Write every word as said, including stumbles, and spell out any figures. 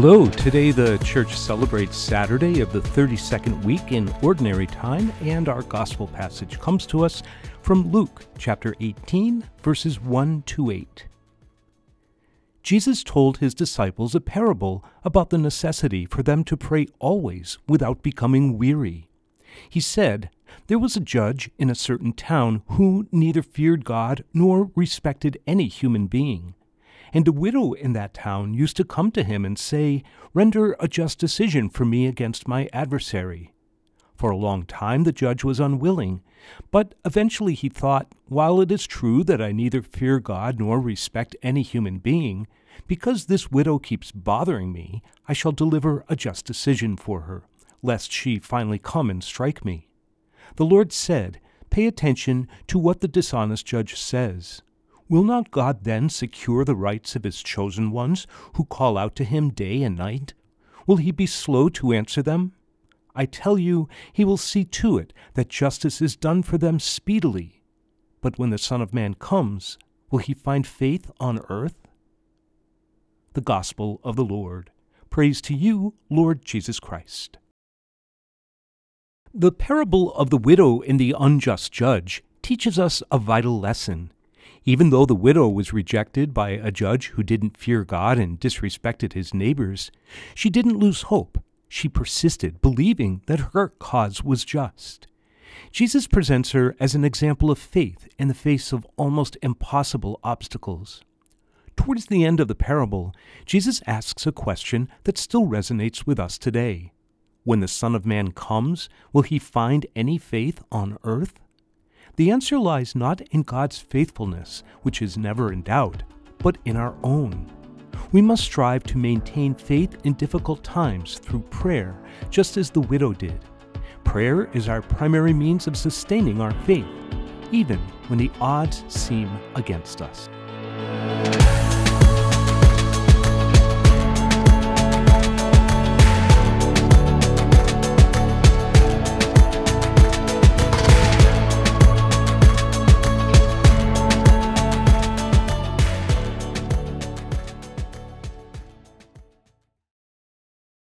Hello, today the church celebrates Saturday of the thirty-second week in Ordinary Time, and our gospel passage comes to us from Luke chapter eighteen, verses one to eight. Jesus told his disciples a parable about the necessity for them to pray always without becoming weary. He said, "There was a judge in a certain town who neither feared God nor respected any human being. And a widow in that town used to come to him and say, 'Render a just decision for me against my adversary.' For a long time the judge was unwilling, but eventually he thought, 'While it is true that I neither fear God nor respect any human being, because this widow keeps bothering me, I shall deliver a just decision for her, lest she finally come and strike me.' The Lord said, 'Pay attention to what the dishonest judge says. Will not God then secure the rights of his chosen ones who call out to him day and night? Will he be slow to answer them? I tell you, he will see to it that justice is done for them speedily. But when the Son of Man comes, will he find faith on earth?" The Gospel of the Lord. Praise to you, Lord Jesus Christ. The parable of the widow and the unjust judge teaches us a vital lesson. Even though the widow was rejected by a judge who didn't fear God and disrespected his neighbors, she didn't lose hope. She persisted, believing that her cause was just. Jesus presents her as an example of faith in the face of almost impossible obstacles. Towards the end of the parable, Jesus asks a question that still resonates with us today. When the Son of Man comes, will he find any faith on earth? The answer lies not in God's faithfulness, which is never in doubt, but in our own. We must strive to maintain faith in difficult times through prayer, just as the widow did. Prayer is our primary means of sustaining our faith, even when the odds seem against us.